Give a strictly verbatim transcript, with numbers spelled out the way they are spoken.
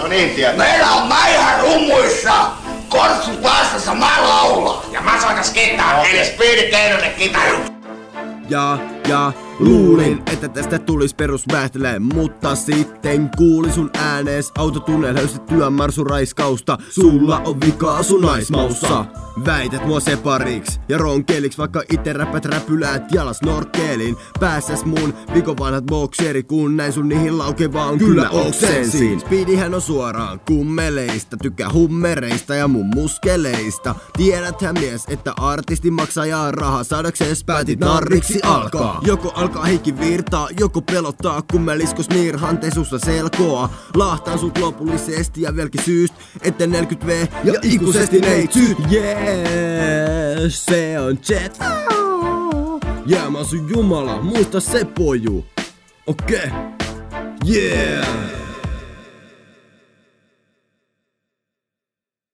No niin, tietää. Meillä on Mäihä rummuissa, kortsut vastassa, mä laulan. Ja mä soitas kitaraa, eli Speedy Keinonen kitaru. Ja, ja luulin, että tästä tulis perusvähtelee, mutta sitten kuulin sun äänees autotunnel höystettyä marsuraiskausta. Sulla on vikaa sun naismaussa. Väität mua separiks ja ronkeliks, vaikka ite räpät räpyläät jalas snorkkelin. Päässäs mun vikon vanhat bokseri, kun näin sun niihin laukevaan kyllä oksensin. Speedyhän on suoraan kummeleista, tykkää hummereista ja mun muskeleista. Tiedäthän mies, että artisti maksaa ja rahaa saadakseen päätit narriksi alkaa. Joko alkaa heikki virtaa, joko pelottaa, kun mä liskos nirhanteen sussa selkoa. Lahtaan sut lopullisesti ja vieläkin syystä, että neljäkymmentä vuotta ja ikuisesti neitsyt. Yeah, se on Jet. Yeah, mä oon sun jumala, muista se poju. Okei, okay. Yeah.